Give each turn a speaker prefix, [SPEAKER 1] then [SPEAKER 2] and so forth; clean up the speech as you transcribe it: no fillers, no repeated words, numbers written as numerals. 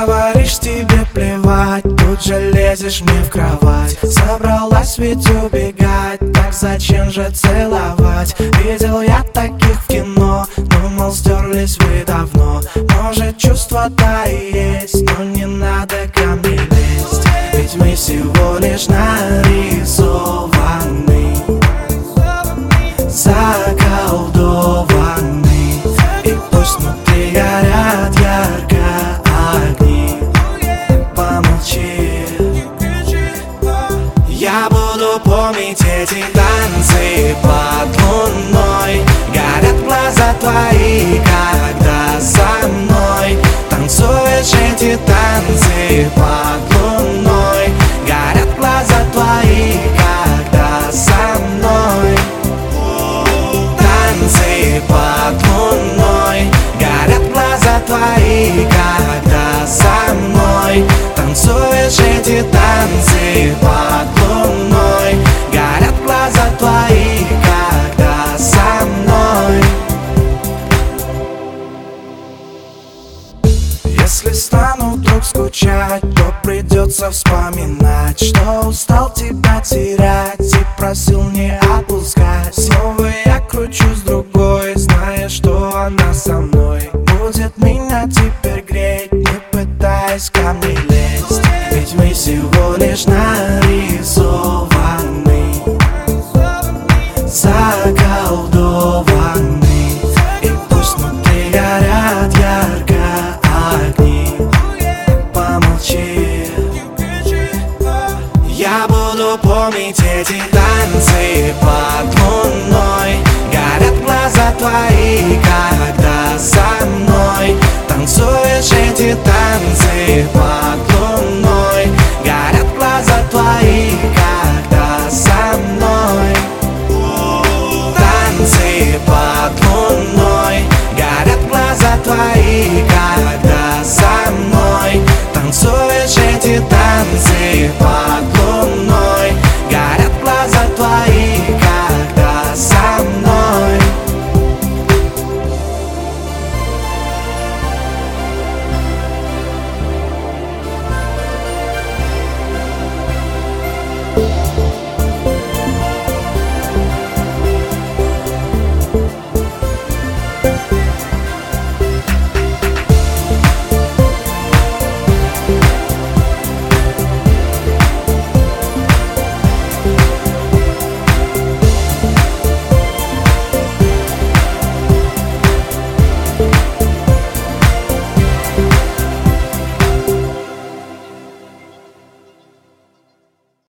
[SPEAKER 1] говоришь, тебе плевать, тут же лезешь мне в кровать. Собралась ведь убегать, так зачем же целовать? Видел я таких в кино, думал, стерлись вы давно. Может, чувства-то и есть, но не надо ко мне лезть, ведь мы всего лишь нарисованы, заколдованы. И пусть внутри горят ярко огни, помолчи. Я буду помнить эти танцы под луной. Горят глаза твои, когда со мной танцуешь эти танцы под луной. Горят глаза твои, когда со мной танцы под луной. Горят глаза твои, когда со мной танцуешь эти танцы под луной. Горят глаза твои, когда со мной. Если стану вдруг скучать, то придется вспоминать, что устал тебя терять и просил не отпускать. Снова я кручусь другой, зная, что она со мной будет меня теперь